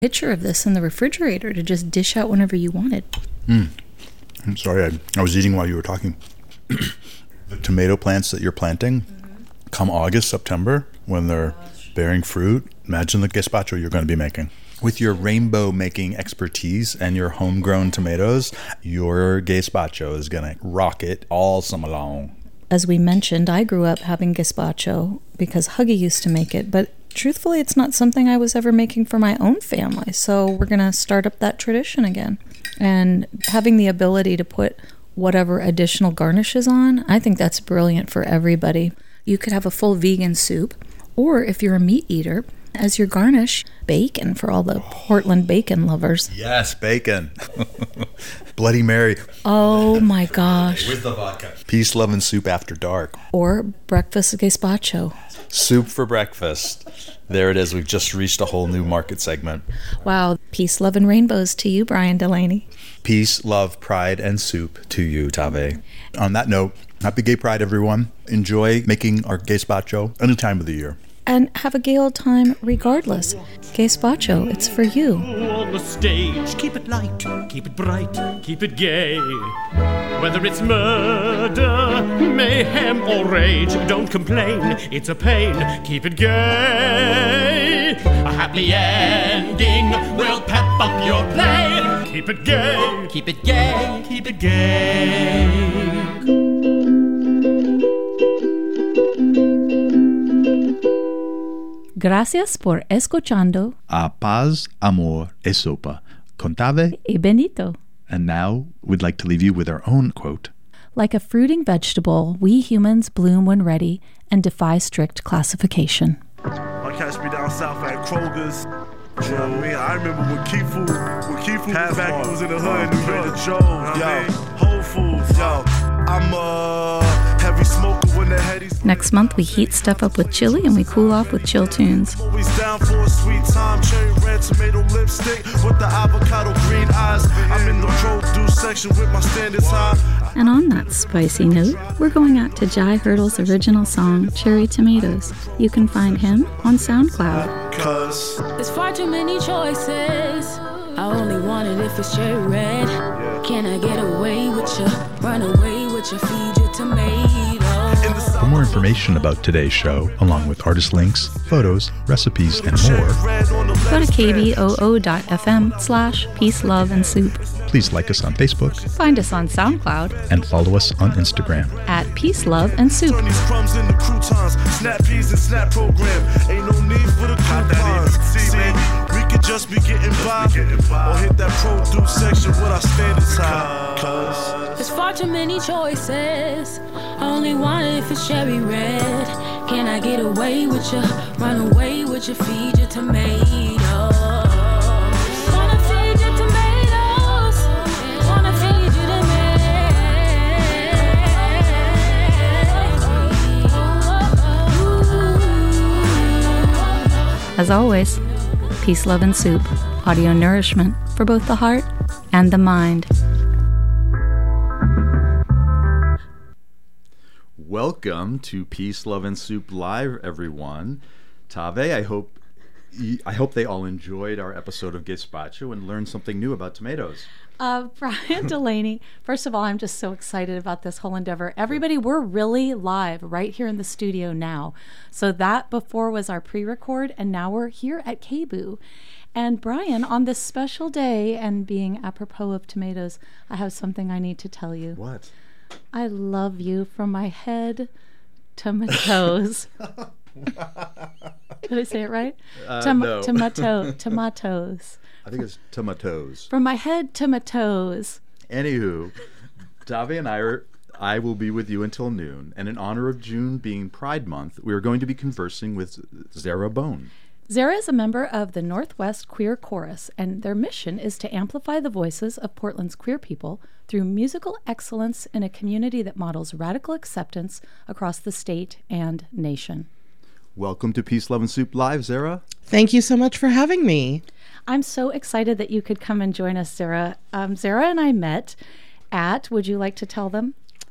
pitcher of this in the refrigerator to just dish out whenever you wanted. I'm sorry, I was eating while you were talking. The tomato plants that you're planting, come August, September, when they're bearing fruit, imagine the gazpacho you're going to be making. With your rainbow making expertise and your homegrown tomatoes, your gazpacho is going to rock it all summer long. As we mentioned, I grew up having gazpacho because Huggy used to make it, but truthfully, it's not something I was ever making for my own family, so we're going to start up that tradition again. And having the ability to put whatever additional garnishes on, I think that's brilliant for everybody. You could have a full vegan soup, or if you're a meat eater, as your garnish, bacon for all the Portland bacon lovers. Yes, bacon. Bloody Mary. Oh my gosh. With the vodka. Peace, love, and soup after dark. Or breakfast gazpacho. Soup for breakfast. There it is. We've just reached a whole new market segment. Wow. Peace, love, and rainbows to you, Brian Delaney. Peace, love, pride, and soup to you, Tave. On that note, happy Gay Pride, everyone. Enjoy making our gazpacho any time of the year. And have a gay old time regardless. Gazpacho, it's for you. On the stage, keep it light, keep it bright, keep it gay. Whether it's murder, mayhem, or rage, don't complain, it's a pain, keep it gay. A happy ending will pep up your play. Keep it gay, keep it gay, keep it gay. Gracias por escuchando A Paz, Amor y Sopa con Tave y Benito. And now we'd like to leave you with our own quote. Like a fruiting vegetable, we humans bloom when ready and defy strict classification. I'll catch me down south at Kroger's. You know what I mean? I remember when Key Food back was in the hood, New York. Joe's, yo, Whole Foods, yo. I'm a heavy smoker when the headies. Next month, we heat stuff up with chili and we cool off with chill tunes. Always down for a sweet time, cherry red tomato lipstick with the avocado green eyes. I'm in the produce section with my standards high. And on that spicy note, we're going out to Jai Hurdle's original song, Cherry Tomatoes. You can find him on SoundCloud. Cause there's far too many choices. I only want it if it's cherry red. Can I get away with you? Run away with you, feed your tomatoes. For more information about today's show, along with artist links, photos, recipes, and more, go to kboo.fm/peace, love, and soup. Please like us on Facebook, find us on SoundCloud, and follow us on Instagram at Peace, Love, and Soup. Crumbs in the croutons, snap peas and snap program. Ain't no need for the coupons. See, we could just be getting by, or hit that produce section with our standards high. Cause there's far too many choices. I only want it if it's cherry red. Can I get away with you? Run away with you, feed your tomatoes. Wanna feed your tomatoes. Wanna feed your tomatoes. As always, peace, love, and soup. Audio nourishment for both the heart and the mind. Welcome to Peace, Love, and Soup Live, everyone. Tave, I hope they all enjoyed our episode of Gazpacho and learned something new about tomatoes. Brian Delaney, first of all, I'm just so excited about this whole endeavor. Everybody, we're really live right here in the studio now. So that before was our pre-record, and now we're here at KBOO. And Brian, on this special day and being apropos of tomatoes, I have something I need to tell you. What? I love you from my head to my toes. Did I say it right? No. Tomatoes. I think it's tomatoes. From my head to my toes. Anywho, Tave and I will be with you until noon. And in honor of June being Pride Month, we are going to be conversing with Zara Bone. Zara is a member of the Northwest Queer Chorus, and their mission is to amplify the voices of Portland's queer people through musical excellence in a community that models radical acceptance across the state and nation. Welcome to Peace, Love, and Soup Live, Zara. Thank you so much for having me. I'm so excited that you could come and join us, Zara. Zara and I met at, would you like to tell them?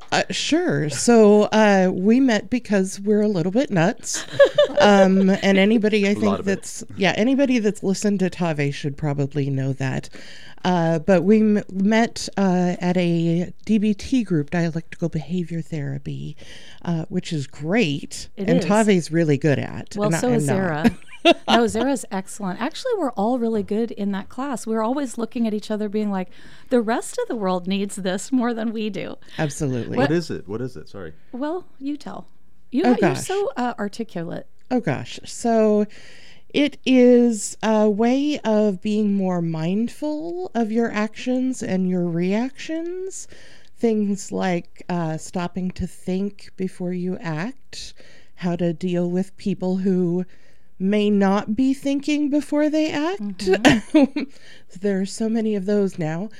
Sure. So we met because we're a little bit nuts. And anybody anybody that's listened to Tave should probably know that. But we met at a DBT group, Dialectical Behavior Therapy, which is great. And Tave's really good at. Well, so is Zara. No, Zara's excellent. Actually, we're all really good in that class. We're always looking at each other being like, the rest of the world needs this more than we do. Absolutely. What is it? What is it? Sorry. Well, you tell. You're so articulate. Oh, gosh. So it is a way of being more mindful of your actions and your reactions. Things like stopping to think before you act, how to deal with people who may not be thinking before they act. Mm-hmm. There are so many of those now.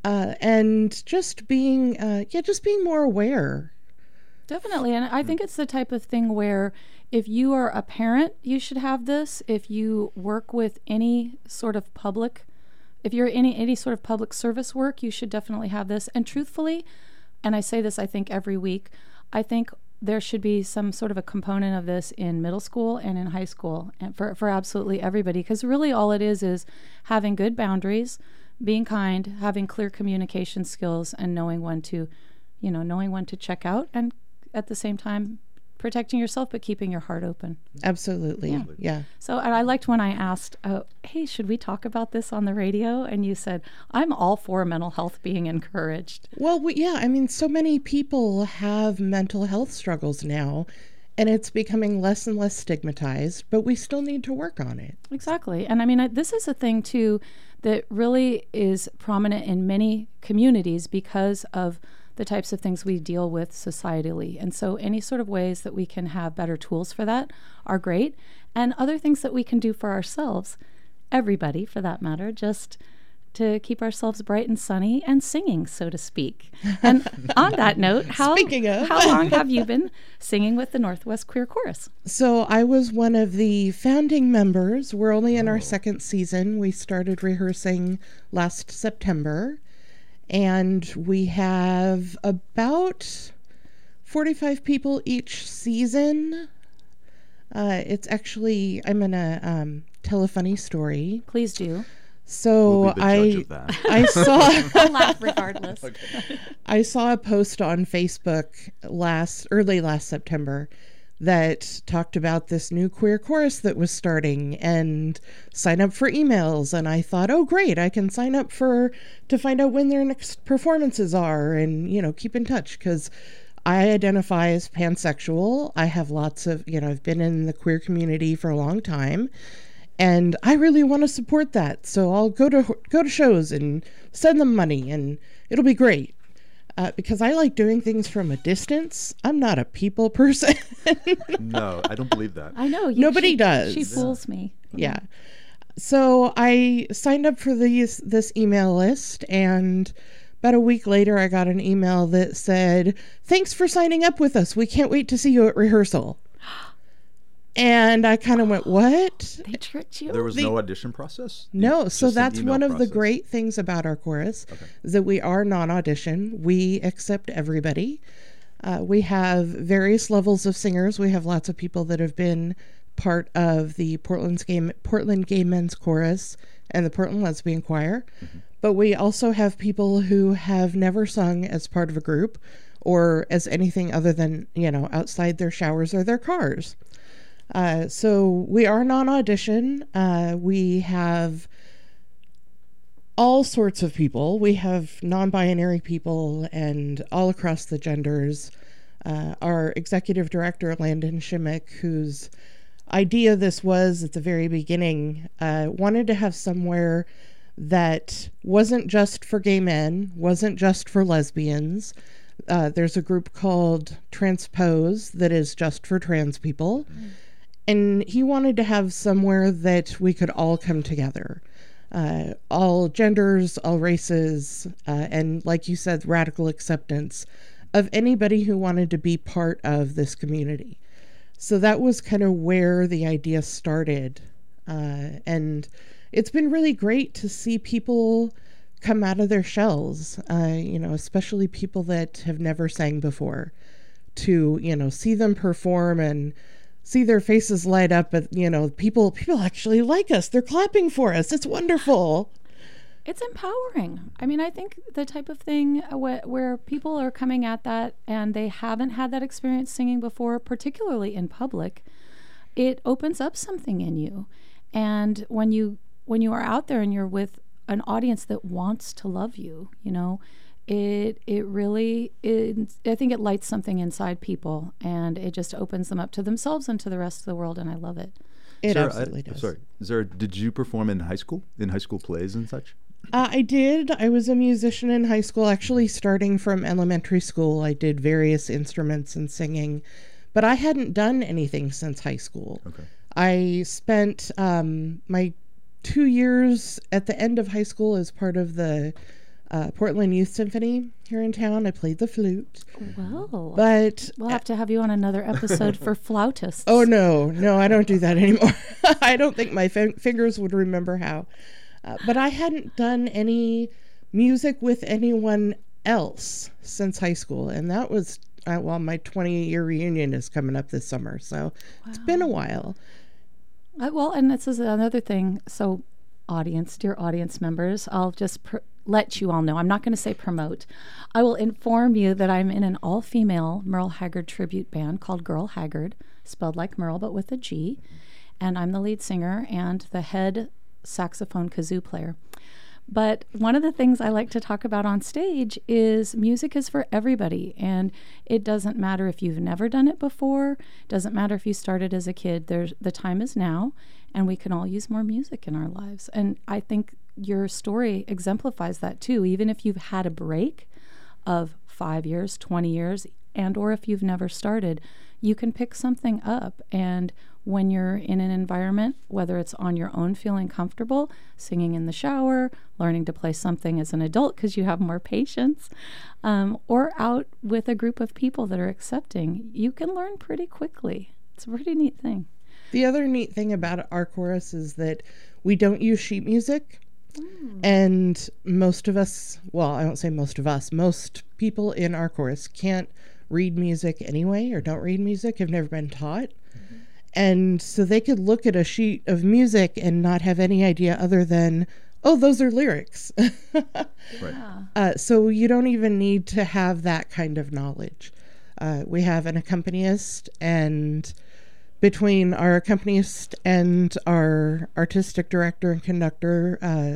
And just being more aware. Definitely. And I think it's the type of thing where if you are a parent, you should have this. If you work with any sort of public, if you're in any sort of public service work, you should definitely have this. And truthfully, and I say this, I think every week, I think there should be some sort of a component of this in middle school and in high school, and for absolutely everybody, because really all it is having good boundaries, being kind, having clear communication skills, and knowing when to check out, and at the same time protecting yourself but keeping your heart open. Absolutely. Yeah. So I liked when I asked, hey, should we talk about this on the radio? And you said, I'm all for mental health being encouraged. Well, I mean, so many people have mental health struggles now, and it's becoming less and less stigmatized, but we still need to work on it. Exactly. And I mean, this is a thing too that really is prominent in many communities because of the types of things we deal with societally. And so any sort of ways that we can have better tools for that are great. And other things that we can do for ourselves, everybody for that matter, just to keep ourselves bright and sunny and singing, so to speak. And on that note, how long have you been singing with the Northwest Queer Chorus? So I was one of the founding members. We're only in our second season. We started rehearsing last September. And we have about 45 people each season. It's actually, I'm going to tell a funny story. Please do. So we'll that. I saw I'll laugh regardless. Okay. I saw a post on Facebook early last September that talked about this new queer chorus that was starting and sign up for emails. And I thought, oh, great, I can sign up to find out when their next performances are and, keep in touch, because I identify as pansexual. I have lots of, I've been in the queer community for a long time, and I really want to support that. So I'll go to shows and send them money, and it'll be great. Because I like doing things from a distance. I'm not a people person. No, I don't believe that. I know. Nobody does. She fools me. Yeah. So I signed up for this email list, and about a week later, I got an email that said, "Thanks for signing up with us. We can't wait to see you at rehearsal." And I kind of went, what? They tricked you? There was no audition process? No. So that's one of process. the great things about our chorus, is that we are non-audition. We accept everybody. We have various levels of singers. We have lots of people that have been part of the Portland Gay Men's Chorus and the Portland Lesbian Choir. Mm-hmm. But we also have people who have never sung as part of a group or as anything other than, outside their showers or their cars. So we are non-audition. We have all sorts of people. We have non-binary people and all across the genders. Our executive director, Landon Shimmick, whose idea this was at the very beginning, wanted to have somewhere that wasn't just for gay men, wasn't just for lesbians. There's a group called Transpose that is just for trans people. Mm. And he wanted to have somewhere that we could all come together. All genders, all races, and like you said, radical acceptance of anybody who wanted to be part of this community. So that was kind of where the idea started. And it's been really great to see people come out of their shells, especially people that have never sang before, to, see them perform and see their faces light up. But, people actually like us. They're clapping for us. It's wonderful. It's empowering. I mean, I think the type of thing where people are coming at that and they haven't had that experience singing before, particularly in public, it opens up something in you. And when you are out there and you're with an audience that wants to love you, it really is, I think it lights something inside people, and it just opens them up to themselves and to the rest of the world, and I love it. It absolutely does. Sorry, Zara, did you perform in high school plays and such? I did. I was a musician in high school, actually starting from elementary school. I did various instruments and singing, but I hadn't done anything since high school. Okay. I spent my 2 years at the end of high school as part of the Portland Youth Symphony here in town. I played the flute. Well, but we'll have to have you on another episode for flautists. Oh, no, I don't do that anymore. I don't think my fingers would remember how. But I hadn't done any music with anyone else since high school. And that was, my 20-year reunion is coming up this summer. So It's been a while. And this is another thing. So dear audience members, I'll just let you all know. I'm not going to say promote. I will inform you that I'm in an all-female Merle Haggard tribute band called Girl Haggard, spelled like Merle but with a G. And I'm the lead singer and the head saxophone kazoo player. But one of the things I like to talk about on stage is music is for everybody, and it doesn't matter if you've never done it before, doesn't matter if you started as a kid. The time is now, and we can all use more music in our lives. And I think your story exemplifies that too. Even if you've had a break of 5 years, 20 years, and or if you've never started, you can pick something up. And when you're in an environment, whether it's on your own feeling comfortable, singing in the shower, learning to play something as an adult because you have more patience, or out with a group of people that are accepting, you can learn pretty quickly. It's a pretty neat thing. The other neat thing about our chorus is that we don't use sheet music. And most of us, I don't say most of us, most people in our chorus can't read music anyway, or don't read music, have never been taught. And so they could look at a sheet of music and not have any idea other than, oh, those are lyrics. Right. So you don't even need to have that kind of knowledge. We have an accompanist, and between our accompanist and our artistic director and conductor,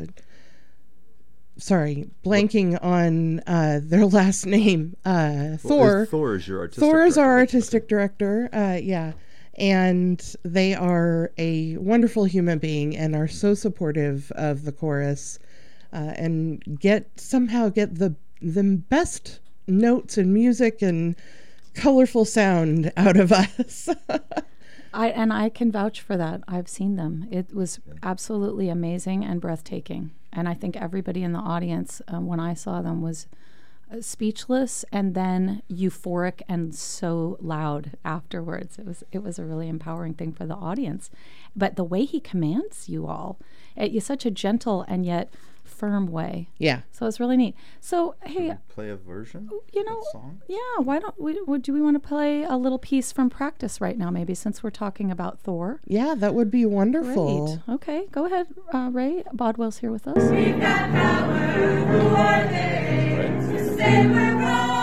blanking on their last name, Thor. Thor is your artistic Thor is director. our artistic director, yeah. And they are a wonderful human being and are so supportive of the chorus, and somehow get the best notes and music and colorful sound out of us. I can vouch for that. I've seen them. It was absolutely amazing and breathtaking. And I think everybody in the audience, when I saw them, was speechless and then euphoric and so loud afterwards. It was a really empowering thing for the audience. But the way he commands you all, it's such a gentle and yet firm way. Yeah. So it's really neat. So, hey, play a version? Song? Yeah, why don't do we want to play a little piece from practice right now, maybe, since we're talking about Thor? Yeah, that would be wonderful. Great. Okay, go ahead, Ray. Bodwell's here with us. We've got power. Who are they to say we're wrong?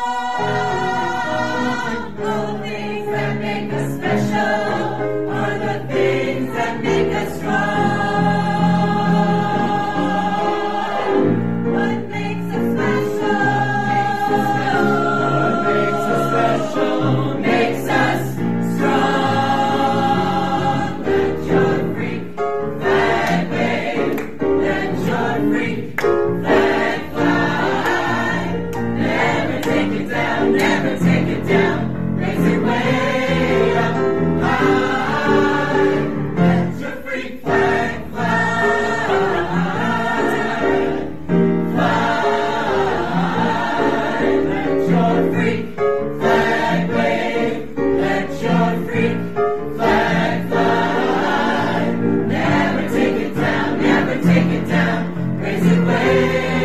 All things that make us special are the things that make us strong. Take it down, never take it down, raise it way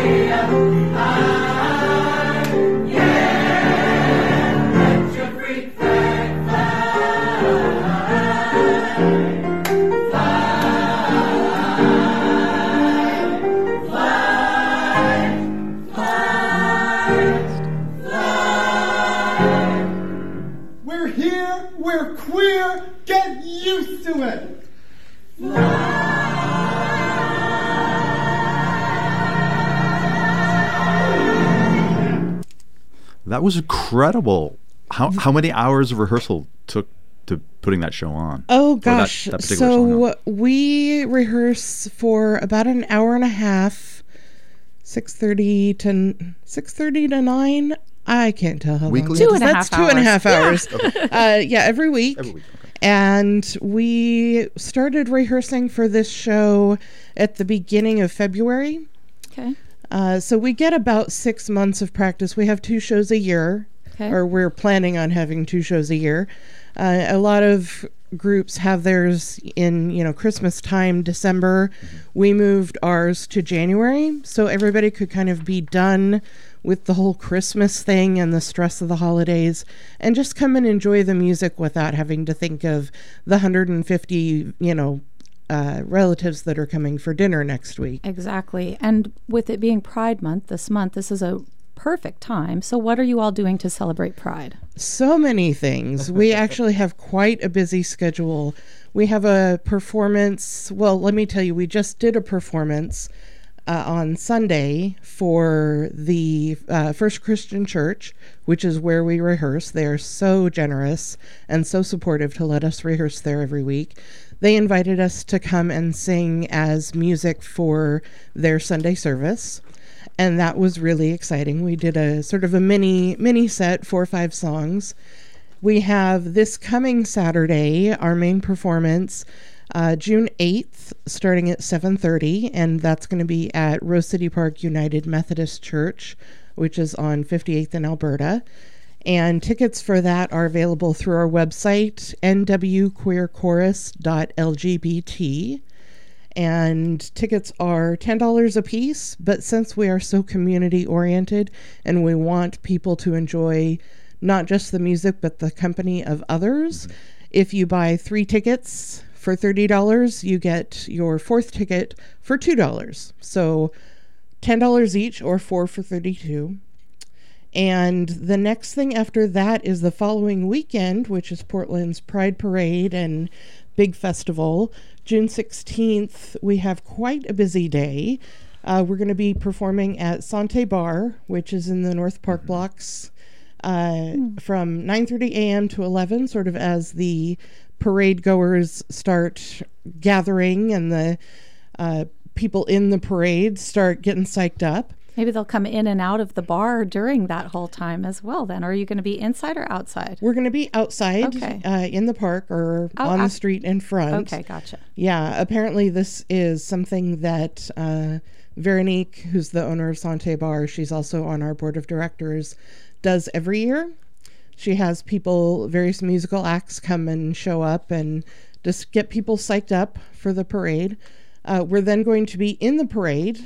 That was incredible. How many hours of rehearsal took to putting that show on? Oh gosh. That particular song on? We rehearse for about an hour and a half, 6:30 to 9. I can't tell how Weekly? long. 2.5 That's 2.5 hours. Yeah. Every week. Every week. Okay. And we started rehearsing for this show at the beginning of February. Okay. So we get about 6 months of practice. We have 2 shows a year, or we're planning on having 2 shows a year. A lot of groups have theirs in, Christmas time, December. We moved ours to January, so everybody could kind of be done with the whole Christmas thing and the stress of the holidays and just come and enjoy the music without having to think of the 150, relatives that are coming for dinner next week. Exactly. And with it being Pride Month, this is a perfect time. So what are you all doing to celebrate Pride? So many things. We actually have quite a busy schedule. We have a performance. Well, let me tell you, we just did a performance on Sunday for the First Christian Church, which is where we rehearse. They are so generous and so supportive to let us rehearse there every week. They invited us to come and sing as music for their Sunday service. And that was really exciting. We did a sort of a mini set, 4 or 5 songs. We have this coming Saturday, our main performance, June 8th, starting at 7:30, and that's going to be at Rose City Park United Methodist Church, which is on 58th in Alberta. And tickets for that are available through our website, nwqueerchorus.lgbt. And tickets are $10 a piece, but since we are so community oriented and we want people to enjoy not just the music but the company of others, if you buy 3 tickets for $30, you get your 4th ticket for $2. So $10 each, or 4 for $32. And the next thing after that is the following weekend, which is Portland's Pride Parade and big festival. June 16th, we have quite a busy day. We're going to be performing at Sante Bar, which is in the North Park blocks, from 9:30 a.m. to 11, sort of as the parade goers start gathering and the people in the parade start getting psyched up. Maybe they'll come in and out of the bar during that whole time as well then. Or are you going to be inside or outside? We're going to be outside, in the park or on the street in front. Okay, gotcha. Yeah, apparently this is something that Veronique, who's the owner of Sante Bar, she's also on our board of directors, does every year. She has people, various musical acts come and show up and just get people psyched up for the parade. We're then going to be in the parade.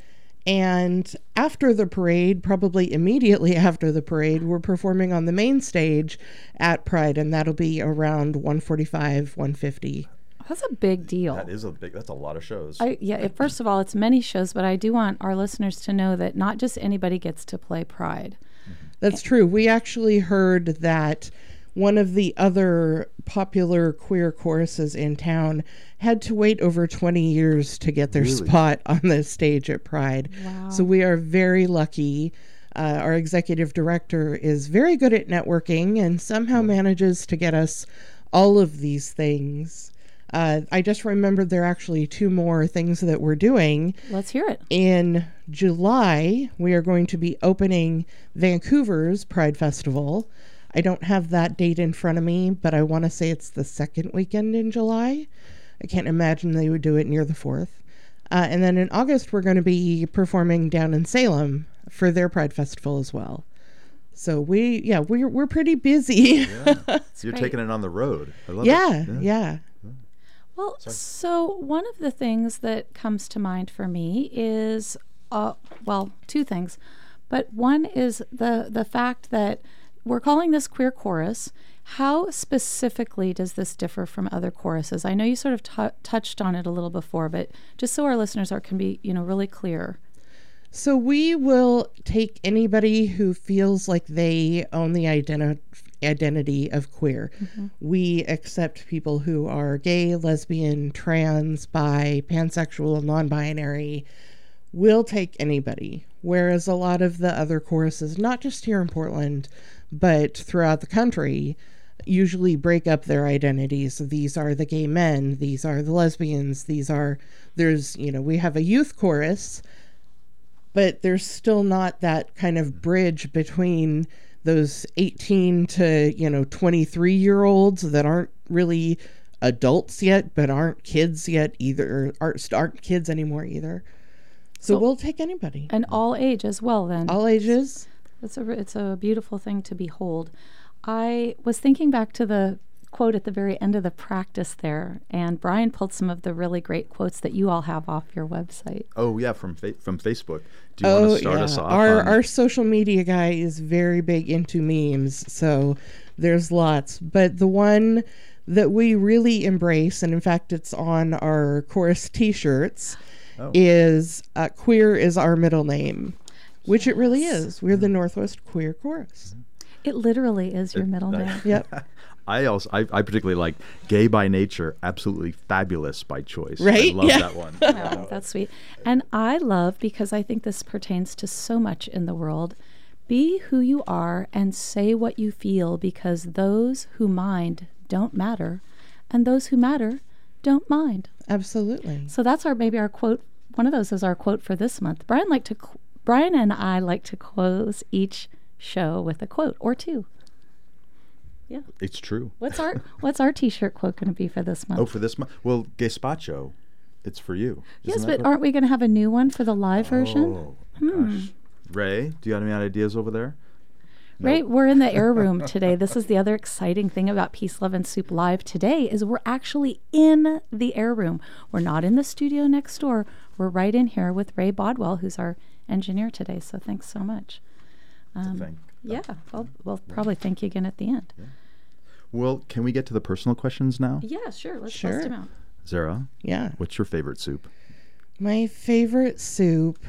And after the parade, probably immediately after the parade, we're performing on the main stage at Pride, and that'll be around 1:45, 1:50. That's a big deal. That's a lot of shows. First of all, it's many shows, but I do want our listeners to know that not just anybody gets to play Pride. That's true. We actually heard that one of the other popular queer choruses in town had to wait over 20 years to get their spot on the stage at Pride. Wow. So we are very lucky. Our executive director is very good at networking and somehow manages to get us all of these things. I just remembered there are actually 2 more things that we're doing. Let's hear it. In July, we are going to be opening Vancouver's Pride Festival. I don't have that date in front of me, but I want to say it's the 2nd weekend in July. I can't imagine they would do it near the 4th. And then in August, we're going to be performing down in Salem for their Pride Festival as well. So we're pretty busy. So you're taking it on the road. I love it. Yeah. Well, so one of the things that comes to mind for me is, 2 things. But one is the fact that we're calling this queer chorus. How specifically does this differ from other choruses? I know you sort of touched on it a little before, but just so our listeners can be, really clear. So we will take anybody who feels like they own the identity of queer. We accept people who are gay, lesbian, trans, bi, pansexual, non-binary. We'll take anybody. Whereas a lot of the other choruses, not just here in Portland, but throughout the country, usually break up their identities. These are the gay men, these are the lesbians, we have a youth chorus, but there's still not that kind of bridge between those 18 to 23-year-olds that aren't really adults yet, but aren't kids yet either, aren't kids anymore either. So we'll take anybody. And all age as well, then. All ages. It's a beautiful thing to behold. I was thinking back to the quote at the very end of the practice there, and Brian pulled some of the really great quotes that you all have off your website. Oh, yeah, from Facebook. Do you want to start us off? Our social media guy is very big into memes, so there's lots. But the one that we really embrace, and in fact it's on our chorus t-shirts, is Queer is Our Middle Name, which it really is. We're the Northwest Queer Chorus. It literally is your middle name. Yep. I particularly like Gay by Nature, Absolutely Fabulous by Choice. Right? I love that one. Oh, that's sweet. And I love, because I think this pertains to so much in the world, be who you are and say what you feel, because those who mind don't matter, and those who matter don't mind. Absolutely. So that's maybe our quote. One of those is our quote for this month. Brian and I like to close each show with a quote or two. Yeah, it's true. What's our t-shirt quote going to be for this month? Oh, for this month? Well, Gazpacho, it's for you. Yes, but aren't we going to have a new one for the live version? Oh, gosh. Ray, do you have any ideas over there? Ray, we're in the air room today. This is the other exciting thing about Peace, Love, and Soup Live today is we're actually in the air room. We're not in the studio next door. We're right in here with Ray Bodwell, who's our engineer today. So thanks so much. Yeah, we'll probably thank you again at the end. Yeah. Well, can we get to the personal questions now? Yeah, sure. Let's bust them out. Zara? Yeah. What's your favorite soup? My favorite soup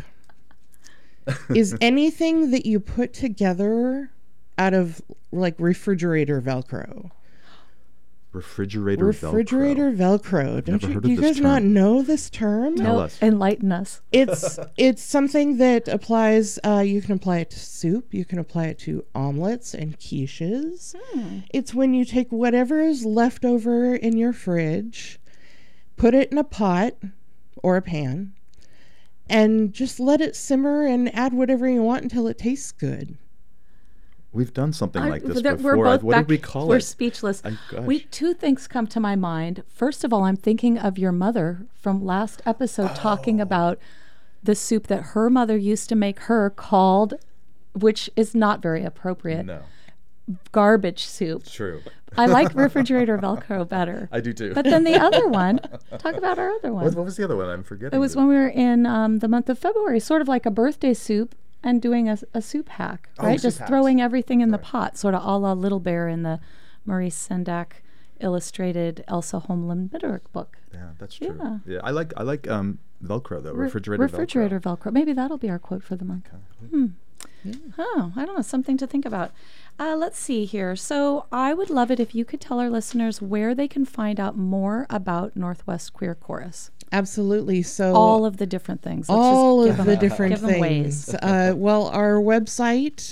is anything that you put together out of like refrigerator Velcro. Refrigerator Velcro. Do you guys not know this term? Tell us. Enlighten us. It's something that applies. You can apply it to soup. You can apply it to omelets and quiches. It's when you take whatever is left over in your fridge, put it in a pot or a pan, and just let it simmer and add whatever you want until it tastes good. We've done something like this We're before. both what did we call it? We're speechless. Two things come to my mind. First of all, I'm thinking of your mother from last episode talking about the soup that her mother used to make her called, which is not very appropriate. No. Garbage soup. True. I like refrigerator Velcro better. I do too. But then the other one, talk about our other one. What was the other one? I'm forgetting. It was when we were in the month of February, sort of like a birthday soup and doing a soup hack, right? Just throwing everything in the pot, sort of a la Little Bear in the Maurice Sendak illustrated Elsa Holmlund Bitterick book. Yeah, that's true. Yeah, I like Velcro though. Refrigerator Velcro. Maybe that'll be our quote for the month. Okay. Yeah. Oh, I don't know, something to think about. Let's see here. So I would love it if you could tell our listeners where they can find out more about Northwest Queer Chorus. Absolutely. So all of the different things. All of the different things. Ways. Well, our website,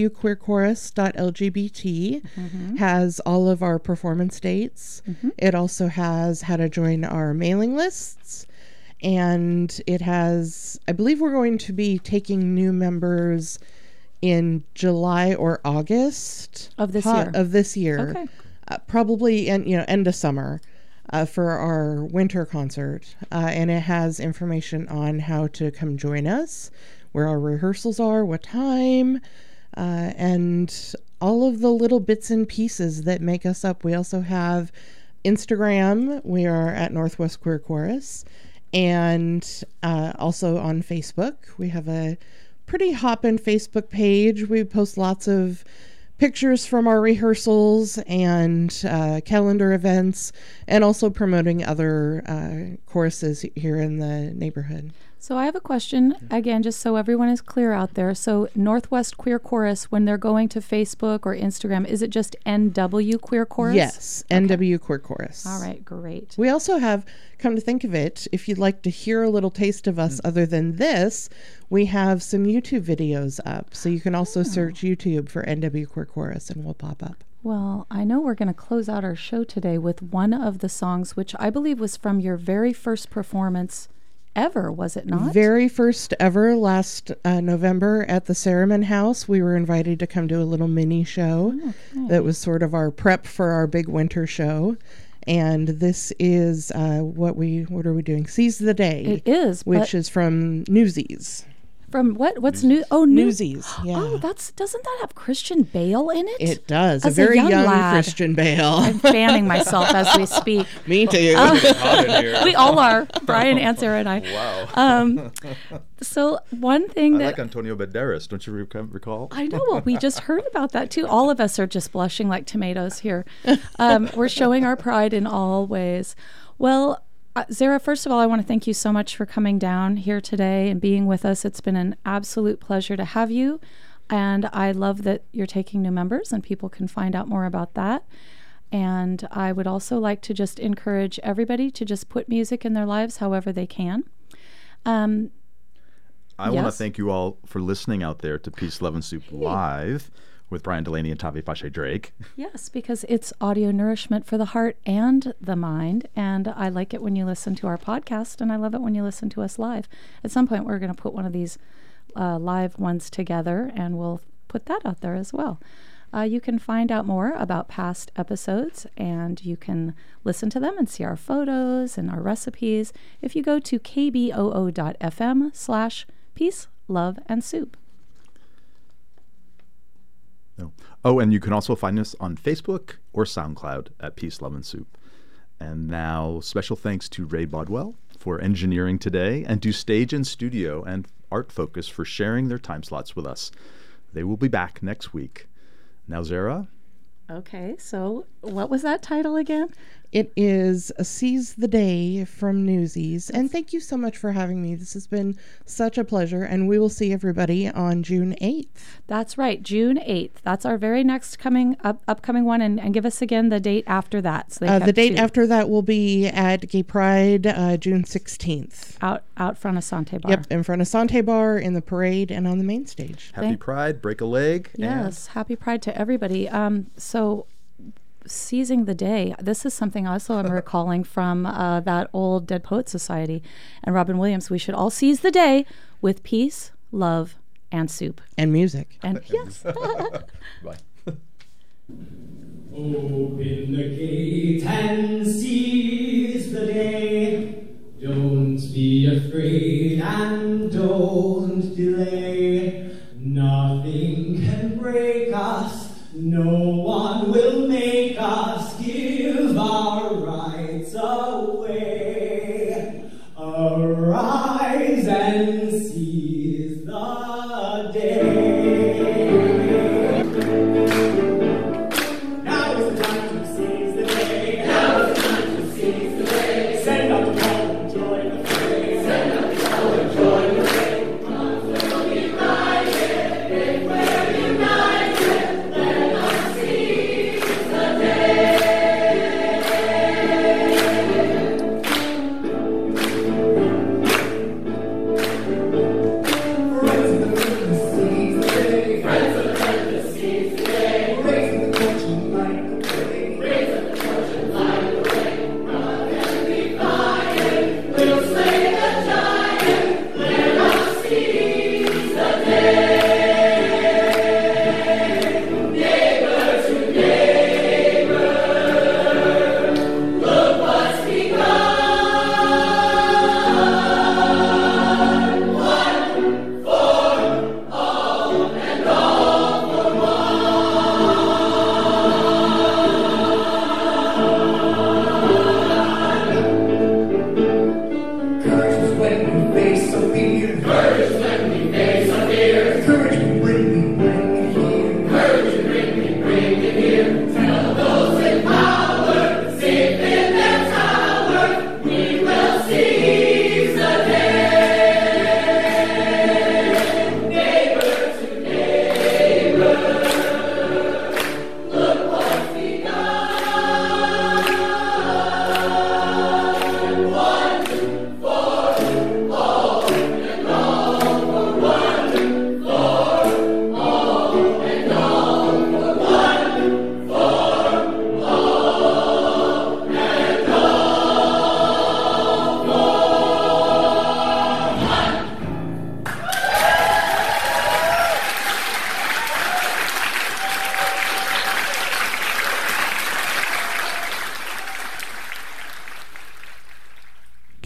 nwqueerchorus.lgbt, has all of our performance dates. It also has how to join our mailing lists. And it has, I believe we're going to be taking new members in July or August of this year. Okay. Probably end of summer for our winter concert. And it has information on how to come join us, where our rehearsals are, what time, and all of the little bits and pieces that make us up. We also have Instagram. We are at Northwest Queer Chorus. And also on Facebook. We have a pretty hoppin' Facebook page. We post lots of pictures from our rehearsals and calendar events, and also promoting other choruses here in the neighborhood. So I have a question, again, just so everyone is clear out there. So Northwest Queer Chorus, when they're going to Facebook or Instagram, is it just NW Queer Chorus? Yes, NW Queer Chorus. All right, great. We also have, come to think of it, if you'd like to hear a little taste of us other than this, we have some YouTube videos up. So you can also search YouTube for NW Queer Chorus and we'll pop up. Well, I know we're going to close out our show today with one of the songs, which I believe was from your very first performance ever, was it not? Very first ever, last November at the Ceremon House. We were invited to come to a little mini show that was sort of our prep for our big winter show. And this is what are we doing? Seize the Day. It is, which is from Newsies. From what? What's new? Oh, Newsies. Yeah. Oh, doesn't that have Christian Bale in it? It does. As a very young lad. Christian Bale. I'm fanning myself as we speak. Me too. We all are. Brian, Aunt Sarah, and I. Wow. So one thing I like Antonio Banderas. Don't you recall? I know. Well, we just heard about that too. All of us are just blushing like tomatoes here. We're showing our pride in all ways. Well, Zara, first of all, I want to thank you so much for coming down here today and being with us. It's been an absolute pleasure to have you. And I love that you're taking new members and people can find out more about that. And I would also like to just encourage everybody to just put music in their lives however they can. I want to thank you all for listening out there to Peace, Love, and Soup Live with Brian Delaney and Tavi Fashe Drake. Yes, because it's audio nourishment for the heart and the mind. And I like it when you listen to our podcast, and I love it when you listen to us live. At some point, we're going to put one of these live ones together, and we'll put that out there as well. You can find out more about past episodes, and you can listen to them and see our photos and our recipes if you go to kboo.fm/peace, love, and soup. Oh, and you can also find us on Facebook or SoundCloud at Peace, Love, and Soup. And now, special thanks to Ray Bodwell for engineering today, and to Stage and Studio and Art Focus for sharing their time slots with us. They will be back next week. Now, Zara? Okay, so what was that title again? It is Seize the Day from Newsies. And thank you so much for having me. This has been such a pleasure. And we will see everybody on June 8th. That's right, June 8th. That's our very next upcoming one. And give us again the date after that. So the date after that will be at Gay Pride, June 16th. Out front of Sante Bar. Yep, in front of Sante Bar, in the parade, and on the main stage. Happy Pride, break a leg. Yes, happy Pride to everybody. So seizing the day, this is something also I'm recalling from that old Dead Poets Society and Robin Williams. We should all seize the day with peace, love, and soup. And music. And yes. Bye. Open the gate and seize the day. Don't be afraid and don't delay. Nothing can break us. No one will make us give our rights away. Arise and seize the day. Now is the time to seize the day. Now is the time to seize the day. Send out the call and join the fray. Send out the call and join the fray. Once we're united, if we're united, let us see.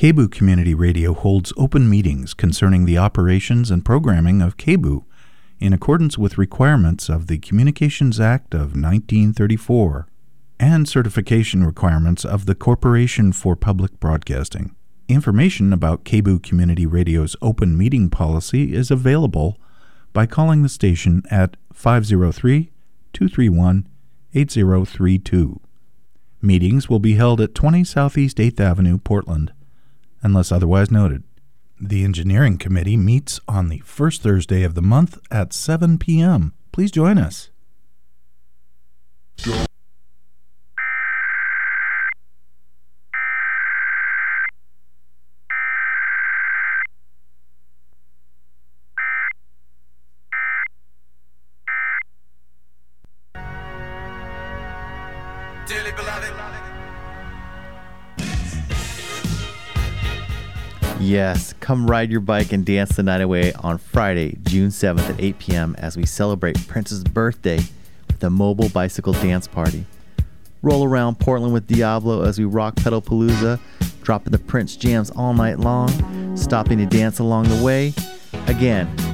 KBOO Community Radio holds open meetings concerning the operations and programming of KBOO in accordance with requirements of the Communications Act of 1934 and certification requirements of the Corporation for Public Broadcasting. Information about KBOO Community Radio's open meeting policy is available by calling the station at 503-231-8032. Meetings will be held at 20 Southeast 8th Avenue, Portland, unless otherwise noted. The Engineering Committee meets on the first Thursday of the month at 7 p.m. Please join us. Dearly beloved. Yes, come ride your bike and dance the night away on Friday, June 7th at 8 p.m. as we celebrate Prince's birthday with a mobile bicycle dance party. Roll around Portland with Diablo as we rock Pedalpalooza, dropping the Prince jams all night long, stopping to dance along the way. Again,